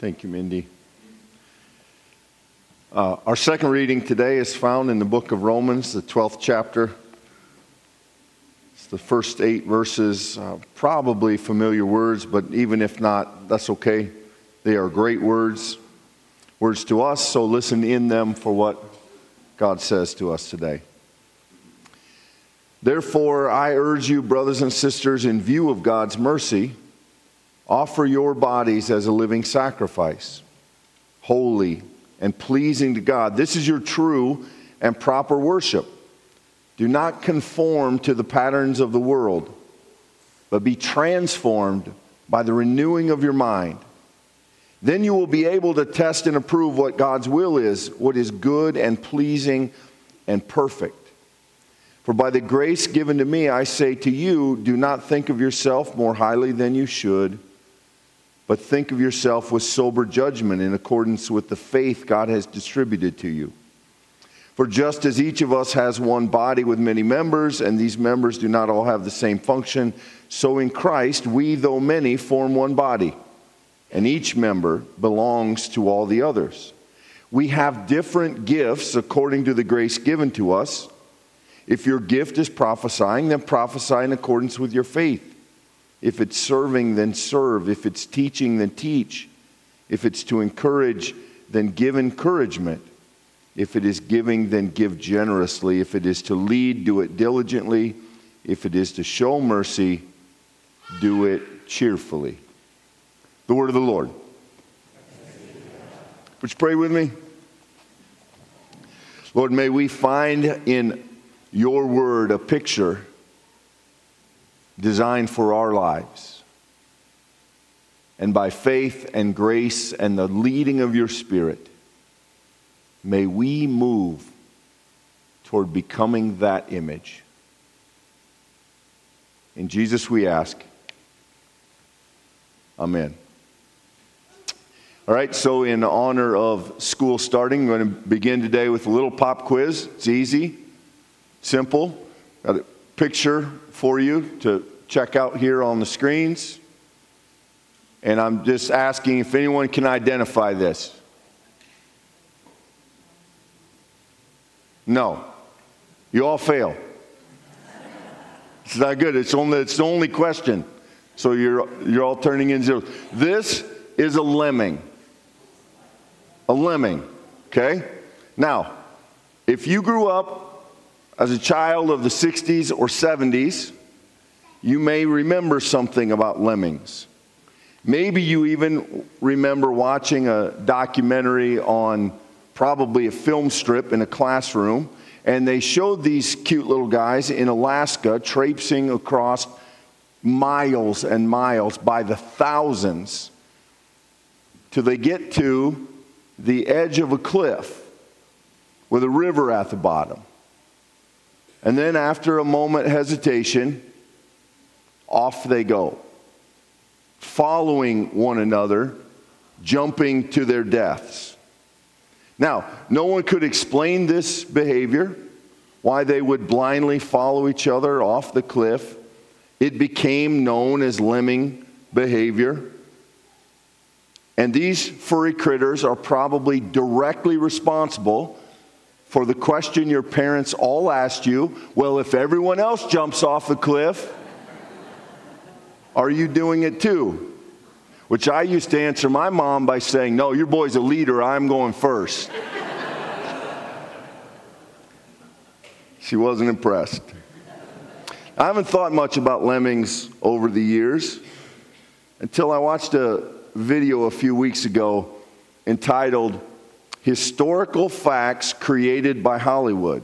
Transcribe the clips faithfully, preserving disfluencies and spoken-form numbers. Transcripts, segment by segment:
Thank you, Mindy. Uh, our second reading today is found in the book of Romans, the twelfth chapter. It's the first eight verses, uh, probably familiar words, but even if not, that's okay. They are great words, words to us, so listen in them for what God says to us today. Therefore, I urge you, brothers and sisters, in view of God's mercy, offer your bodies as a living sacrifice, holy and pleasing to God. This is your true and proper worship. Do not conform to the patterns of the world, but be transformed by the renewing of your mind. Then you will be able to test and approve what God's will is, what is good and pleasing and perfect. For by the grace given to me, I say to you, do not think of yourself more highly than you should, but think of yourself with sober judgment in accordance with the faith God has distributed to you. For just as each of us has one body with many members, and these members do not all have the same function, so in Christ we, though many, form one body, and each member belongs to all the others. We have different gifts according to the grace given to us. If your gift is prophesying, then prophesy in accordance with your faith. If it's serving, then serve. If it's teaching, then teach. If it's to encourage, then give encouragement. If it is giving, then give generously. If it is to lead, do it diligently. If it is to show mercy, do it cheerfully. The word of the Lord. Would you pray with me? Lord, may we find in your word a picture designed for our lives. And by faith and grace and the leading of your Spirit, may we move toward becoming that image. In Jesus we ask. Amen. All right, so in honor of school starting, I'm going to begin today with a little pop quiz. It's easy, simple. Got a picture for you to check out here on the screens. And I'm just asking if anyone can identify this. No. You all fail. It's not good. It's only it's the only question. So you're you're all turning in zeros. This is a lemming. A lemming. Okay? Now, if you grew up as a child of the sixties or seventies, you may remember something about lemmings. Maybe you even remember watching a documentary on probably a film strip in a classroom, and they showed these cute little guys in Alaska traipsing across miles and miles by the thousands till they get to the edge of a cliff with a river at the bottom. And then after a moment hesitation, off they go, following one another, jumping to their deaths. Now, no one could explain this behavior, why they would blindly follow each other off the cliff. It became known as lemming behavior. And these furry critters are probably directly responsible for the question your parents all asked you, well, if everyone else jumps off the cliff, are you doing it too? Which I used to answer my mom by saying, no, your boy's a leader, I'm going first. She wasn't impressed. I haven't thought much about lemmings over the years until I watched a video a few weeks ago entitled Historical Facts Created by Hollywood.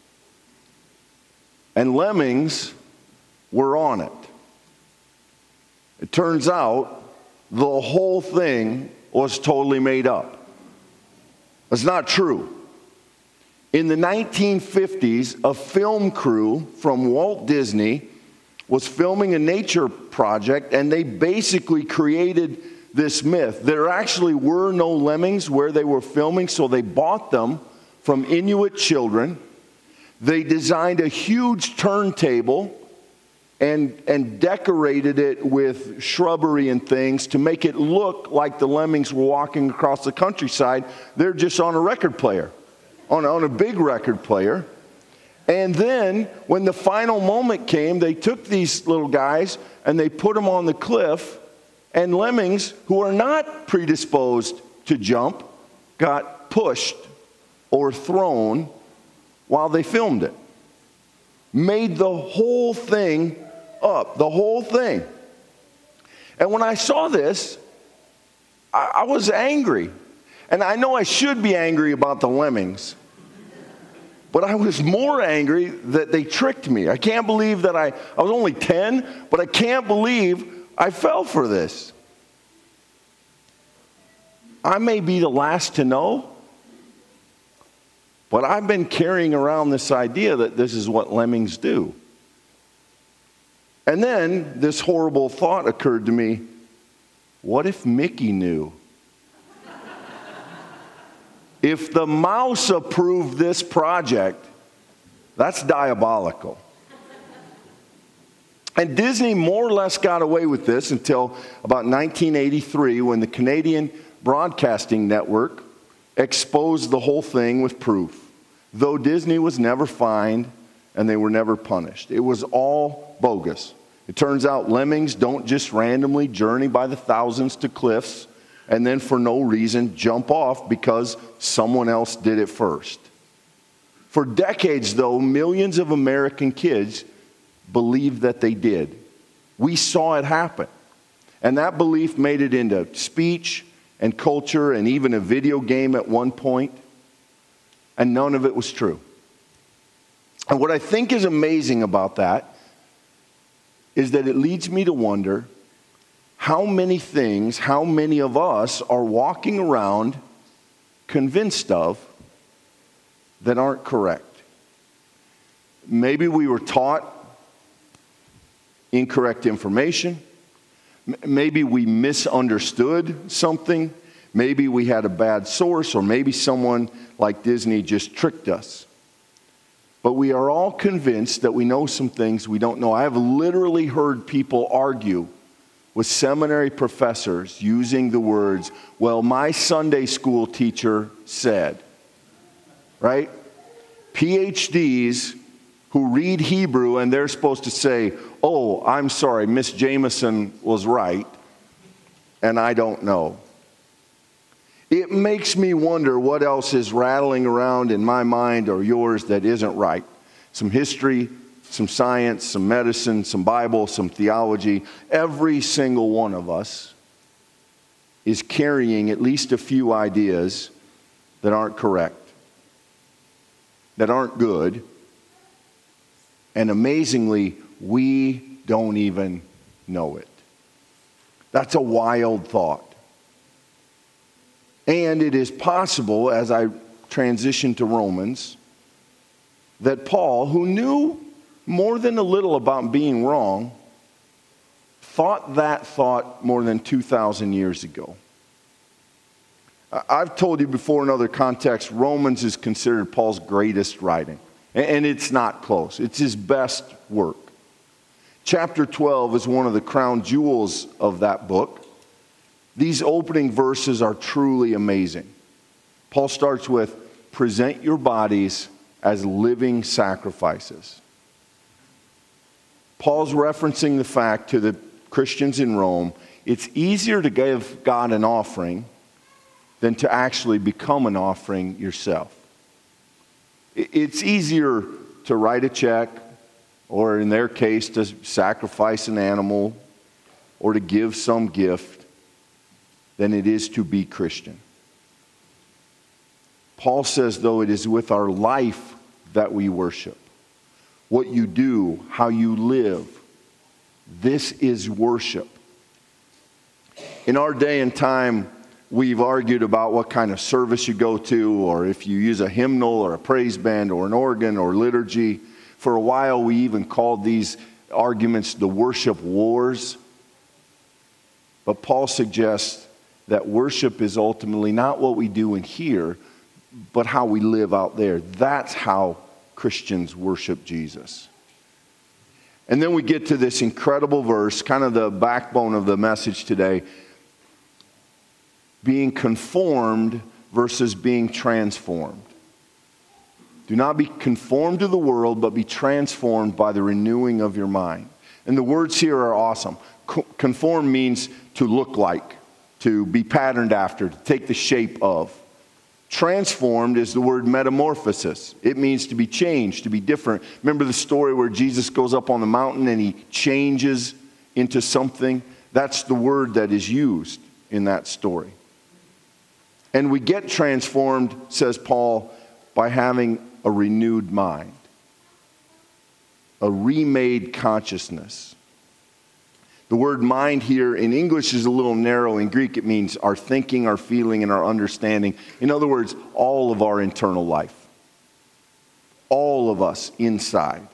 And lemmings were on it. It turns out the whole thing was totally made up. It's not true. In the nineteen fifties, a film crew from Walt Disney was filming a nature project, and they basically created this myth. There actually were no lemmings where they were filming, so they bought them from Inuit children. They designed a huge turntable and, and decorated it with shrubbery and things to make it look like the lemmings were walking across the countryside. They're just on a record player, on, on a big record player. And then when the final moment came, they took these little guys and they put them on the cliff, and lemmings who are not predisposed to jump got pushed or thrown while they filmed it. Made the whole thing up, the whole thing. And when I saw this, I, I was angry. And I know I should be angry about the lemmings, but I was more angry that they tricked me. I can't believe that I, I was only ten, but I can't believe I fell for this. I may be the last to know, but I've been carrying around this idea that this is what lemmings do. And then this horrible thought occurred to me. What if Mickey knew? If the mouse approved this project, that's diabolical. And Disney more or less got away with this until about nineteen eighty-three, when the Canadian Broadcasting Network exposed the whole thing with proof. Though Disney was never fined and they were never punished. It was all bogus. It turns out lemmings don't just randomly journey by the thousands to cliffs and then for no reason jump off because someone else did it first. For decades, though, millions of American kids believed that they did. We saw it happen. And that belief made it into speech and culture and even a video game at one point. And none of it was true. And what I think is amazing about that is that it leads me to wonder how many things, how many of us are walking around convinced of that aren't correct. Maybe we were taught incorrect information. Maybe we misunderstood something. Maybe we had a bad source, or maybe someone like Disney just tricked us. But we are all convinced that we know some things we don't know. I have literally heard people argue with seminary professors using the words, well, my Sunday school teacher said, right? P H Ds who read Hebrew and they're supposed to say, oh, I'm sorry, Miss Jameson was right, and I don't know. It makes me wonder what else is rattling around in my mind or yours that isn't right. Some history, some science, some medicine, some Bible, some theology. Every single one of us is carrying at least a few ideas that aren't correct, that aren't good, and amazingly, we don't even know it. That's a wild thought. And it is possible, as I transition to Romans, that Paul, who knew more than a little about being wrong, thought that thought more than two thousand years ago. I've told you before in other contexts, Romans is considered Paul's greatest writing. And it's not close. It's his best work. Chapter twelve is one of the crown jewels of that book. These opening verses are truly amazing. Paul starts with, present your bodies as living sacrifices. Paul's referencing the fact to the Christians in Rome, it's easier to give God an offering than to actually become an offering yourself. It's easier to write a check, or in their case, to sacrifice an animal, or to give some gift, than it is to be Christian. Paul says, though, it is with our life that we worship. What you do, how you live, this is worship. In our day and time, we've argued about what kind of service you go to, or if you use a hymnal or a praise band or an organ or liturgy. For a while, we even called these arguments the worship wars. But Paul suggests that worship is ultimately not what we do in here, but how we live out there. That's how Christians worship Jesus. And then we get to this incredible verse, kind of the backbone of the message today. Being conformed versus being transformed. Do not be conformed to the world, but be transformed by the renewing of your mind. And the words here are awesome. Conform means to look like, to be patterned after, to take the shape of. Transformed is the word metamorphosis. It means to be changed, to be different. Remember the story where Jesus goes up on the mountain and he changes into something? That's the word that is used in that story. And we get transformed, says Paul, by having a renewed mind, a remade consciousness. The word mind here in English is a little narrow. In Greek, it means our thinking, our feeling, and our understanding. In other words, all of our internal life. All of us inside.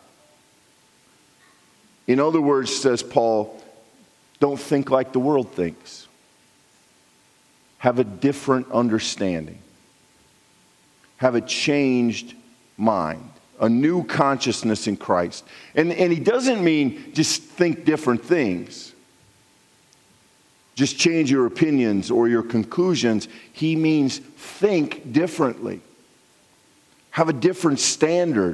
In other words, says Paul, don't think like the world thinks. Have a different understanding. Have a changed mind. A new consciousness in Christ. And, and he doesn't mean just think different things. Just change your opinions or your conclusions. He means think differently. Have a different standard.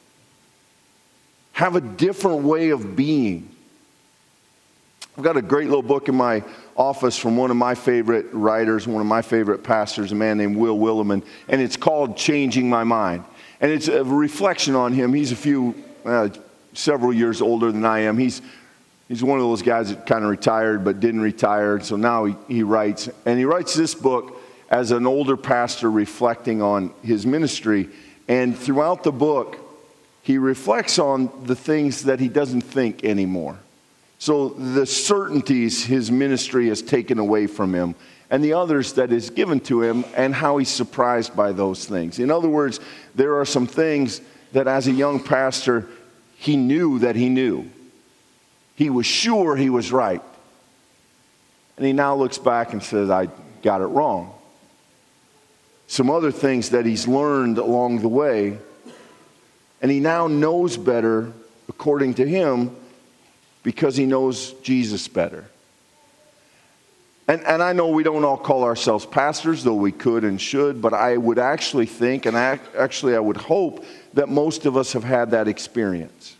Have a different way of being. I've got a great little book in my office from one of my favorite writers, one of my favorite pastors, a man named Will Willimon, and it's called Changing My Mind. And it's a reflection on him. He's a few, uh, several years older than I am. He's he's one of those guys that kind of retired but didn't retire. So now he, he writes. And he writes this book as an older pastor reflecting on his ministry. And throughout the book, he reflects on the things that he doesn't think anymore. So the certainties his ministry has taken away from him, and the others that is given to him, and how he's surprised by those things. In other words, there are some things that as a young pastor, he knew that he knew. He was sure he was right. And he now looks back and says, I got it wrong. Some other things that he's learned along the way, and he now knows better, according to him, because he knows Jesus better. And, and I know we don't all call ourselves pastors, though we could and should, but I would actually think, and I, actually I would hope, that most of us have had that experience.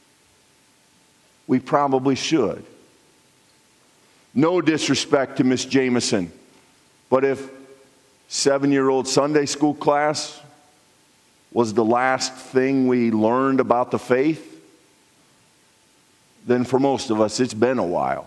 We probably should. No disrespect to Miss Jameson, but if seven-year-old Sunday school class was the last thing we learned about the faith, then for most of us it's been a while.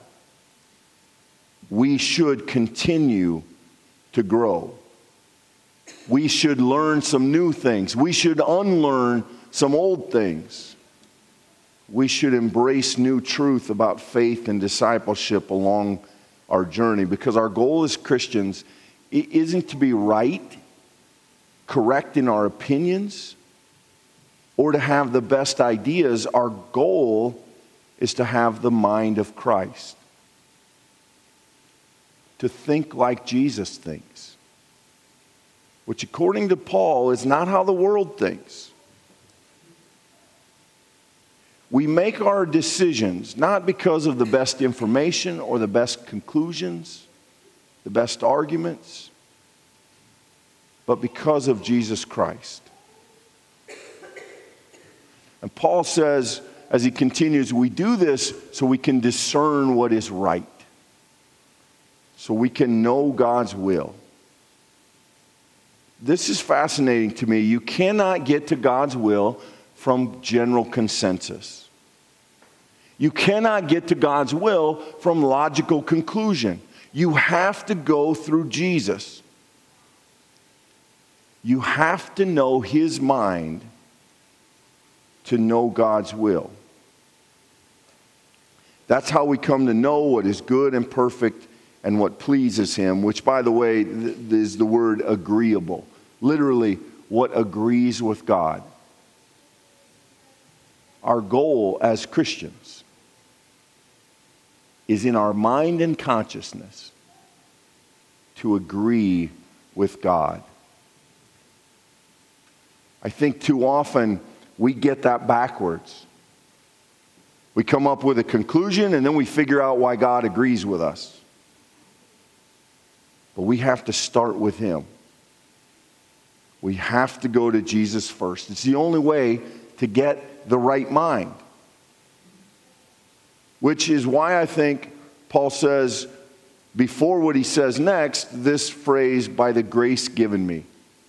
We should continue to grow. We should learn some new things. We should unlearn some old things. We should embrace new truth about faith and discipleship along our journey, because our goal as Christians isn't to be right, correct in our opinions, or to have the best ideas. Our goal is to have the mind of Christ. To think like Jesus thinks. Which, according to Paul, is not how the world thinks. We make our decisions not because of the best information or the best conclusions, the best arguments, but because of Jesus Christ. And Paul says, as he continues, we do this so we can discern what is right. So we can know God's will. This is fascinating to me. You cannot get to God's will from general consensus. You cannot get to God's will from logical conclusion. You have to go through Jesus. You have to know His mind to know God's will. That's how we come to know what is good and perfect and what pleases Him, which, by the way, th- is the word agreeable. Literally, what agrees with God. Our goal as Christians is in our mind and consciousness to agree with God. I think too often we get that backwards. We come up with a conclusion, and then we figure out why God agrees with us. But we have to start with Him. We have to go to Jesus first. It's the only way to get the right mind. Which is why I think Paul says, before what he says next, this phrase, by the grace given me.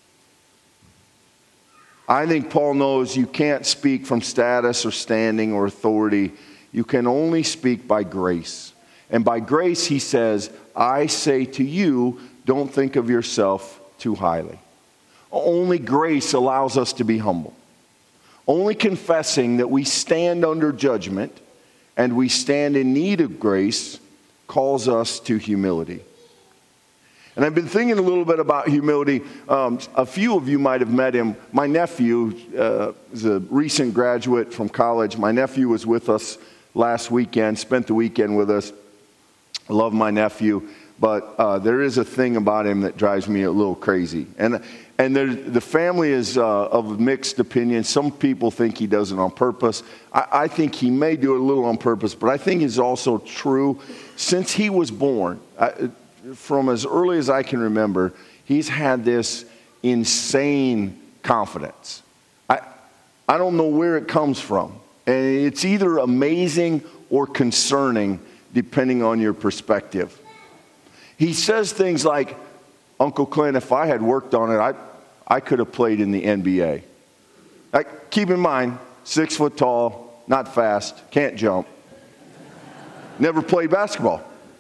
I think Paul knows you can't speak from status or standing or authority. You can only speak by grace. And by grace, he says, I say to you, don't think of yourself too highly. Only grace allows us to be humble. Only confessing that we stand under judgment and we stand in need of grace calls us to humility. And I've been thinking a little bit about humility. Um, a few of you might have met him. My nephew uh, is a recent graduate from college. My nephew was with us last weekend, spent the weekend with us. I love my nephew, but uh, there is a thing about him that drives me a little crazy. And and there, the family is uh, of mixed opinions. Some people think he does it on purpose. I, I think he may do it a little on purpose, but I think it's also true. Since he was born, I, from as early as I can remember, he's had this insane confidence. I, I don't know where it comes from. And it's either amazing or concerning, depending on your perspective. He says things like, Uncle Clint, if I had worked on it, I, I could have played in the N B A. Like, keep in mind, six foot tall, not fast, can't jump. Never played basketball.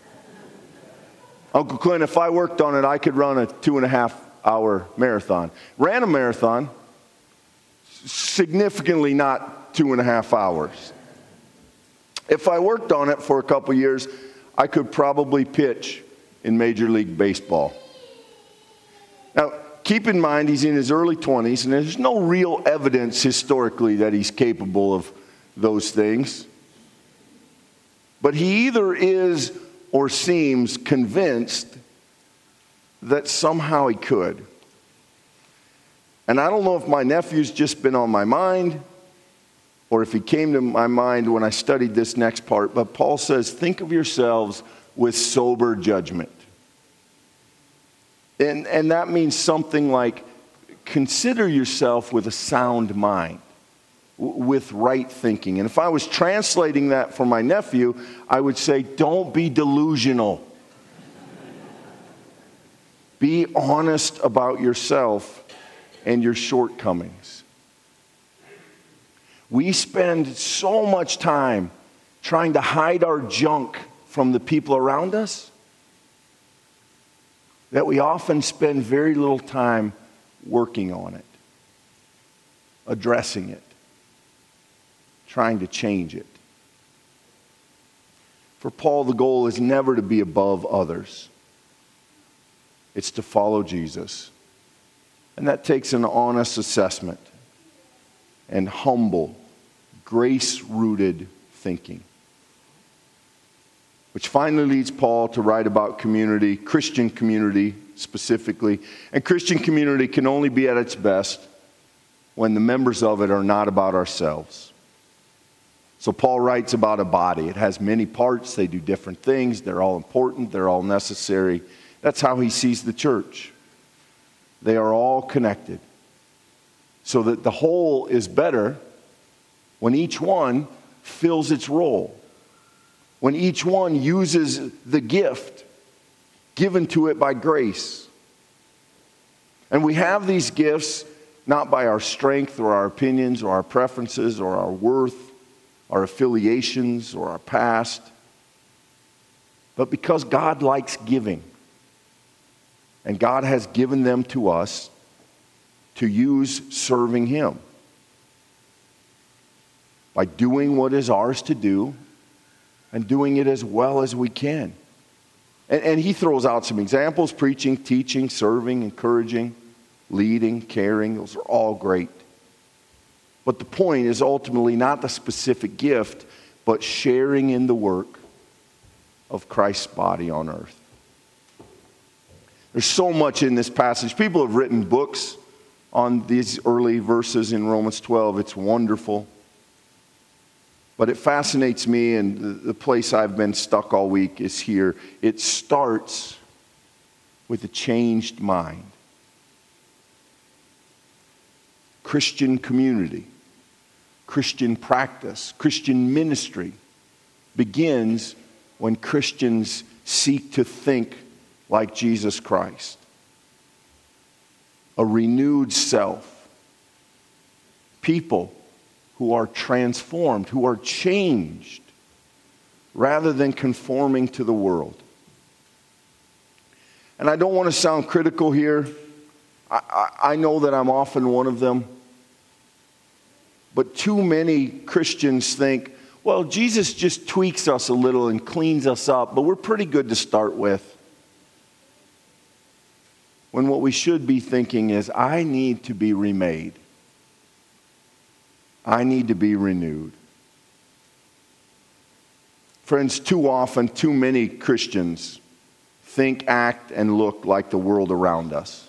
Uncle Clint, if I worked on it, I could run a two and a half hour marathon. Ran a marathon, significantly not two and a half hours. If I worked on it for a couple years, I could probably pitch in Major League Baseball. Now, keep in mind, he's in his early twenties, and there's no real evidence historically that he's capable of those things. But he either is or seems convinced that somehow he could. And I don't know if my nephew's just been on my mind or if he came to my mind when I studied this next part, but Paul says, think of yourselves with sober judgment. And, and that means something like, consider yourself with a sound mind, w- with right thinking. And if I was translating that for my nephew, I would say, don't be delusional. Be honest about yourself and your shortcomings. We spend so much time trying to hide our junk from the people around us that we often spend very little time working on it, addressing it, trying to change it. For Paul, the goal is never to be above others. It's to follow Jesus. And that takes an honest assessment and humble, grace-rooted thinking. Which finally leads Paul to write about community, Christian community specifically. And Christian community can only be at its best when the members of it are not about ourselves. So Paul writes about a body. It has many parts. They do different things. They're all important. They're all necessary. That's how he sees the church. They are all connected. So that the whole is better when each one fills its role. When each one uses the gift given to it by grace. And we have these gifts not by our strength or our opinions or our preferences or our worth, our affiliations or our past, but because God likes giving. And God has given them to us to use serving Him. By doing what is ours to do and doing it as well as we can. And, and he throws out some examples: preaching, teaching, serving, encouraging, leading, caring. Those are all great. But the point is ultimately not the specific gift, but sharing in the work of Christ's body on earth. There's so much in this passage. People have written books on these early verses in Romans twelve. It's wonderful. But it fascinates me, and the, the place I've been stuck all week is here. It starts with a changed mind. Christian community, Christian practice, Christian ministry begins when Christians seek to think like Jesus Christ. A renewed self. People who are transformed, who are changed, rather than conforming to the world. And I don't want to sound critical here. I, I, I know that I'm often one of them. But too many Christians think, well, Jesus just tweaks us a little and cleans us up, but we're pretty good to start with. When what we should be thinking is, I need to be remade. I need to be renewed. Friends, too often, too many Christians think, act, and look like the world around us.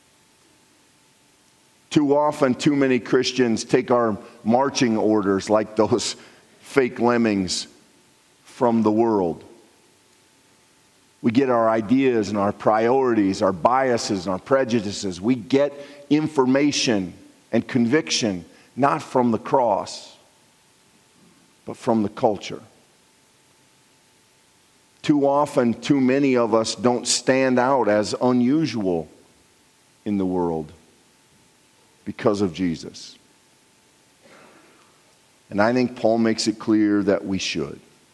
Too often, too many Christians take our marching orders like those fake lemmings from the world. We get our ideas and our priorities, our biases and our prejudices. We get information and conviction not from the cross, but from the culture. Too often, too many of us don't stand out as unusual in the world because of Jesus. And I think Paul makes it clear that we should.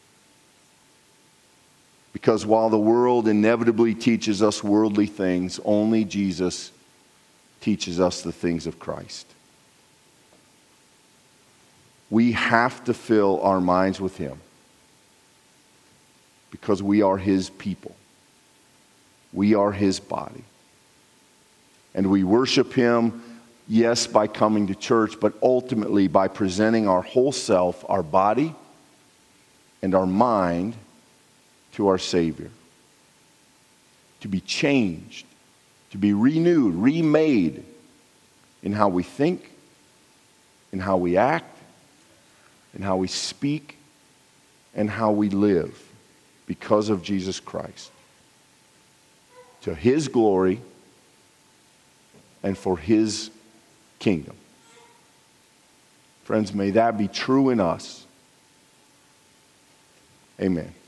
Because while the world inevitably teaches us worldly things, only Jesus teaches us the things of Christ. We have to fill our minds with Him because we are His people. We are His body. And we worship Him, yes, by coming to church, but ultimately by presenting our whole self, our body, and our mind to our Savior. To be changed, to be renewed, remade in how we think, in how we act, in how we speak, and how we live because of Jesus Christ. To His glory and for His kingdom. Friends, may that be true in us. Amen.